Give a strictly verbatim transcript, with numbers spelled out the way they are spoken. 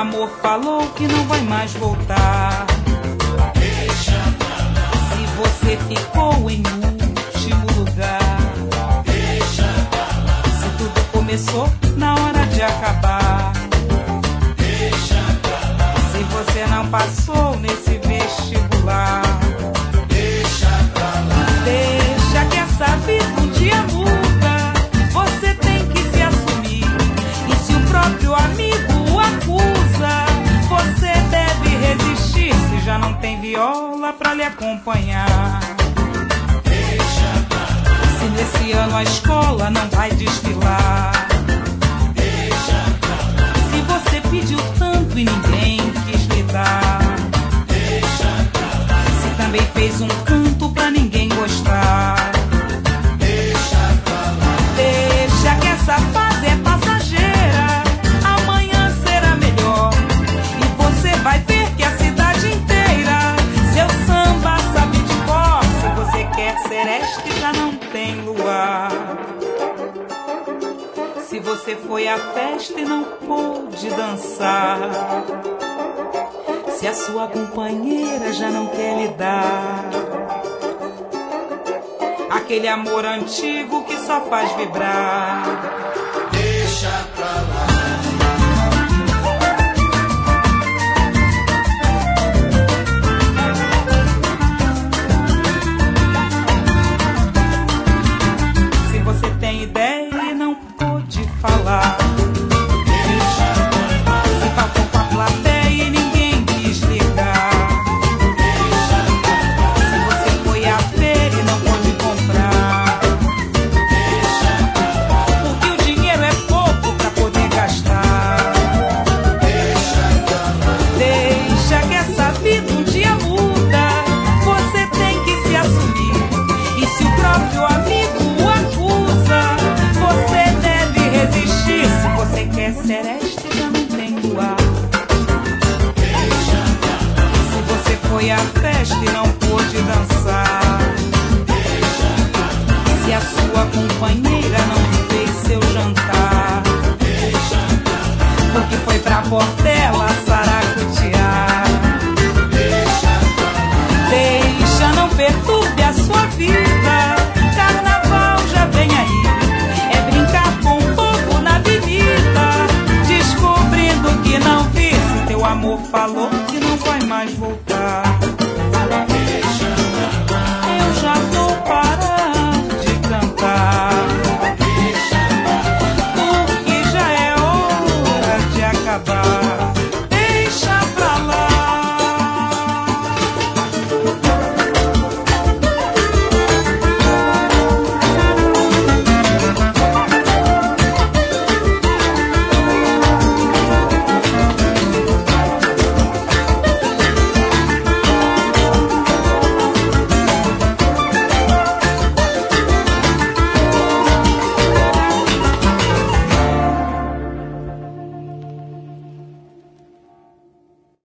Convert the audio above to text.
amor falou que não vai mais voltar. Deixa pra lá. Se você ficou em último lugar, Deixa pra lá. se tudo começou na hora de acabar, Deixa pra lá. se você não passou nesse vestibular, Deixa pra lá. deixa que essa vida um dia muda. Você tem que se assumir. E se o próprio amigo o acusa, você deve resistir. Se já não tem viola pra lhe acompanhar, Deixa pra lá. se nesse ano a escola não vai desfilar, Deixa pra lá. se você pediu tanto e ninguém quis lhe dar, Deixa pra lá. se também fez um canto pra ninguém gostar, Deixa pra lá. deixa que essa fase é passageira. Amanhã será melhor e você vai ver que a cidade inteira seu samba sabe de cor. Se você quer sereste, já não tem luar. Se você foi à festa e não pôde dançar, se a sua companheira já não quer lhe dar aquele amor antigo que só faz vibrar, Deixa pra lá. se você tem ideia e não pôde falar, Deixa pra lá. se faltou com a plateia e ninguém quis ligar, Deixa pra lá. se você foi à feira e não pôde comprar, Deixa pra lá. porque o dinheiro é pouco pra poder gastar, Deixa pra lá. deixa que essa vida um dia muda. Você tem que se assumir. E se o próprio amigo o acusa, você deve resistir. Se você quer sereste, já não tem luar. Deixa pra lá. Se você foi à festa e não pôde dançar, Deixa pra lá. se a sua companheira não fez seu jantar, Deixa pra lá. porque foi pra Portela saracotear, Deixa pra lá. deixa, não perturbe a sua vida. Carnaval já vem aí, é brincar com o povo na avenida, descobrindo que não vi. Se teu amor falou que não vai mais voltar,